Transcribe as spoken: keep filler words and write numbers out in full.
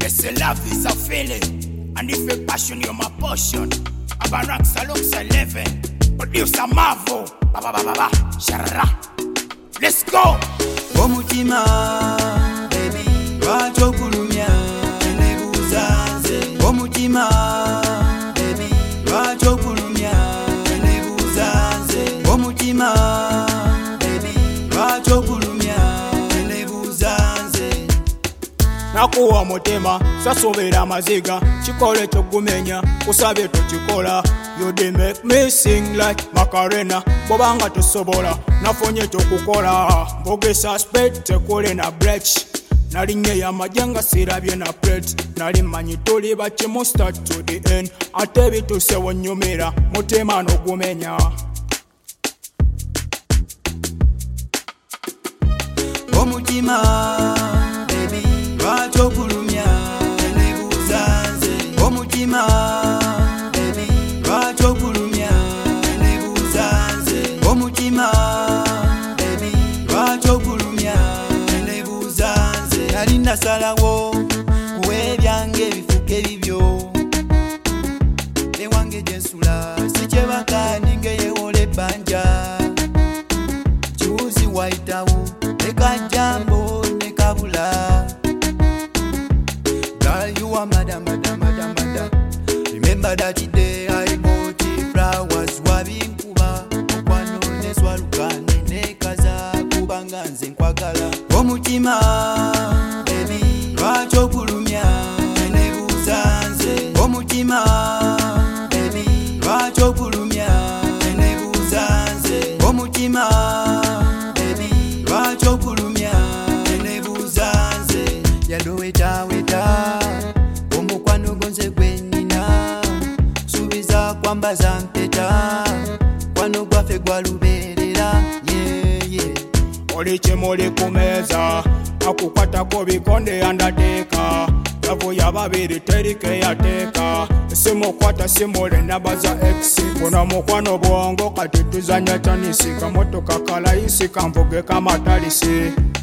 Yes, love is a feeling, and if a passion, you're my portion. Abarax alongside eleven, producer Marvel, ba ba ba ba ba, shara. Let's go. Omutima, baby, lwaki okulumya nebuuzanze. Omutima, baby, lwaki okulumya nebuuzanze. Omutima, baby, lwaki okulumya nebuuzanze. Nakuwa mutima sasobera amaziga chikole chogumenya kusabe tochikola. You dey make me sing like Macarena bobanga tosobola nafonye chokukola mboge suspect tekole na breach nalinye ya majanga sirabye na plate nali manyi toli bachimu start to the end ate bituse wonyumira mutima n'ogumenya. Omutima baby lwaki okulumya nebuuzanze. Omutima baby lwaki okulumya nebuuzanze. Omutima baby lwaki okulumya nebuuzanze. Nali nasalawo kuwebyange ebifuke bibyo ewange gyensula sikyebaka ningeyewola ebbanja kiwuzi wayitawo ekajambo nekabula. Girl, you are madam, madam, madam, madam. Remember that day I bought you flowers wabinkuba okwano neswalukane nekaza kubanga nze nkwagala. Omutima baby lwaki okulumya nebuuzanze. Omutima baby lwaki okulumya nebuuzanze. Omutima baby lwaki okulumya nebuuzanze. Yaloweta weta omukwano gonze gwenina subiza kwambaza mpeta kwano gwaffe gwaluberera yeah, yeah. Oli kimuli kumeza akukwatako bikonde yandateeka yavu yababiri terike yateeka simukwata simule nabaza ex kuna mukwano bwongo kati tuzanya tanisi kamotoka kalayisi kamvuge kamatalisi.